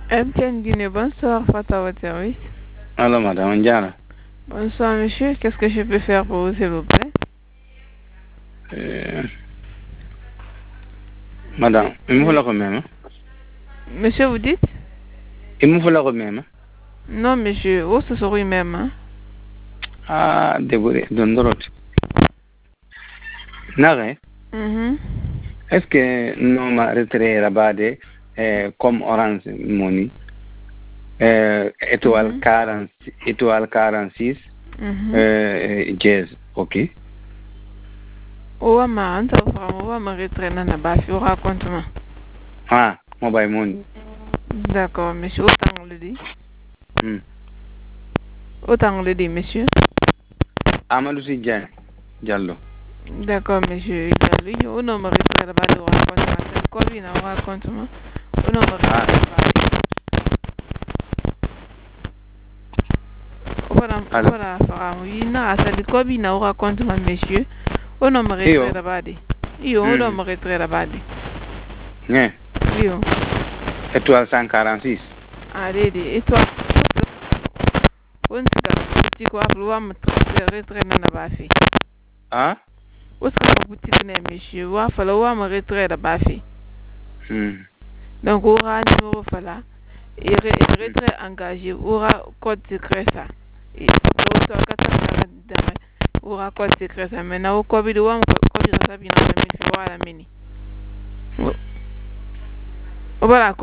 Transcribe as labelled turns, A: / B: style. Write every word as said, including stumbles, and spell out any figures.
A: M T N Guinée, bonsoir, Fata votre service.
B: Alors, madame Ndiara.
A: Bonsoir, monsieur. Qu'est-ce que je peux faire pour vous, s'il vous plaît?
B: Euh, madame, il me faut la remettre.
A: Monsieur, vous dites?
B: Il me faut la remettre.
A: Non, monsieur. Où ce serait même, hein?
B: Ah, désolé, donne l'autre. Nare,
A: Mhm.
B: est-ce que nous m'a retiré rabade euh, comme Orange Money euh, étoile
A: Mhm.
B: quarante étoile quarante-six
A: Mhm.
B: euh, jazz, ok?
A: Ouah, ma, anta vraiment, ouah, ma retraite nana bafi, ou raconte-moi.
B: Ah, mobile money.
A: D'accord, monsieur. Autant le dit.
B: Hmm.
A: Autant le dit, monsieur.
B: Amadou Sy Dieng Diallo.
A: D'accord, monsieur. Diallo, yo, non, ma retraite rabade, ou raconte-moi. C'est quoi, bien, ou raconte-moi. Ou non, ma retraite rabade. Voilà,
B: Allô?
A: voilà, faramu. Yina, asali quoi, bien, ou raconte-moi, monsieur. Ou non, ma retraite rabade. Yo, ou non, ma retraite rabade.
B: Né,
A: Yo.
B: étoile cent quarante-six.
A: Allez, et toi? On se dit quoi, vouloir me retraiter na bafi.
B: Ah?
A: Où est-ce que vous boutique n'est, monsieur? Ou à falloir me retraiter na bafi.
B: Hmm.
A: Donc, on aura un numéro fala. Et retrait engagé, on aura code secret ça. Et on aura quatre on aura code secret ça. Maintenant, au Covid, on aura code secret ça, bien, on a mis, voilà, mini. Voilà.